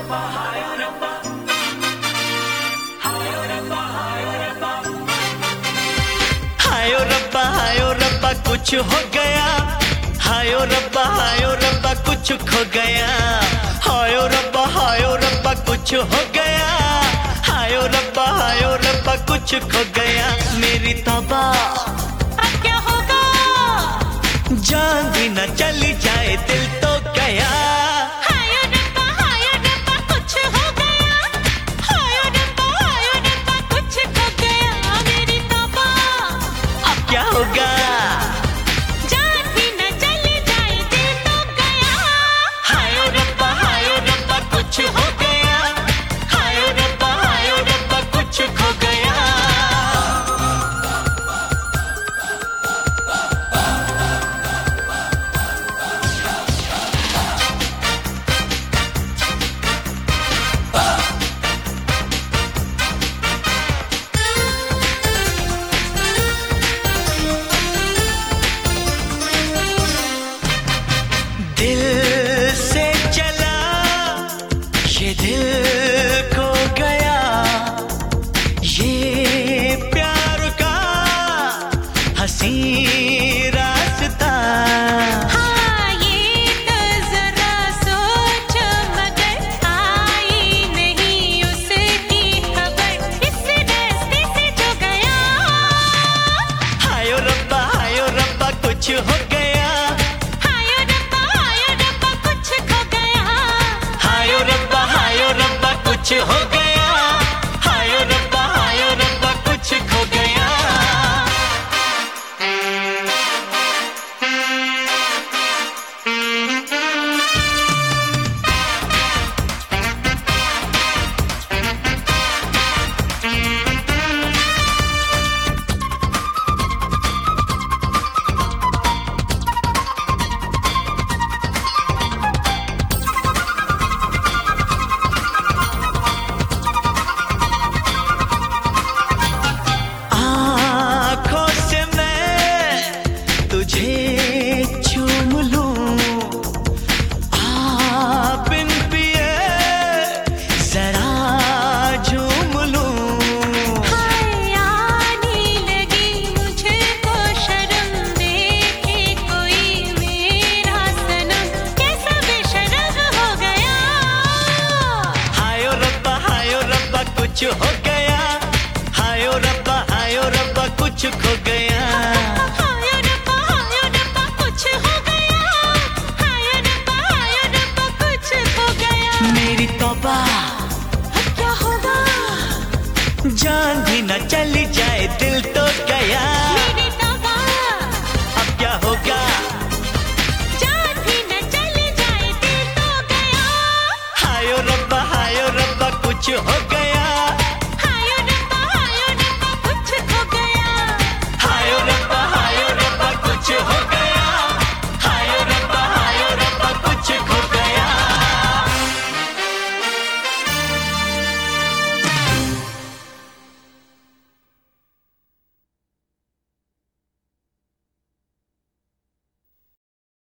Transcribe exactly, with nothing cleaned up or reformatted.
हायो रब्बा हायो रब्बा कुछ हो गया, हायो रब्बा हायो रब्बा कुछ खो गया, हायो रब्बा हायो रब्बा कुछ हो गया, हायो रब्बा हायो रब्बा कुछ खो गया। मेरी तौबा अब क्या होगा, जान भी न चली जाए दिल तो गया। हायो रब्बा हायो रब्बा कुछ हो गया, हायो रब्बा हायो रब्बा कुछ खो गया। मेरी तौबा अब क्या होगा, जान भी न चली जाए दिल तो गया। हायो रब्बा हायो रब्बा कुछ हो गया, हायो रब्बा हायो रब्बा कुछ खो गया। दिल से चला ये दिल खो गया, ये प्यार का हंसी रास्ता। हाँ ये तो जरा सोच मगर आई नहीं उसकी खबर, इस रास्ते से जो गया। हायो रब्बा हायो रब्बा कुछ हो गया, हायो रब्बा हायो रब्बा कुछ खो गया। हायो रब्बा हायो रब्बा कुछ हो गया, हायो रब्बा हायो रब्बा कुछ खो गया। आँखों से मैं तुझे चूम लूं, आ बिन पिए जरा झूम लूं। हाय आने लगी मुझको शर्म, देखे कोई मेरा सनम कैसा बेशर्म हो गया। हायो रब्बा हायो रब्बा कुछ हो गया, हायो रब्बा हायो रब्बा कुछ खो गया। हायो रब्बा हायो रब्बा कुछ हो गया, हायो रब्बा हायो रब्बा कुछ खो गया। मेरी तौबा अब क्या होगा, जान भी न चली जाए दिल तो गया।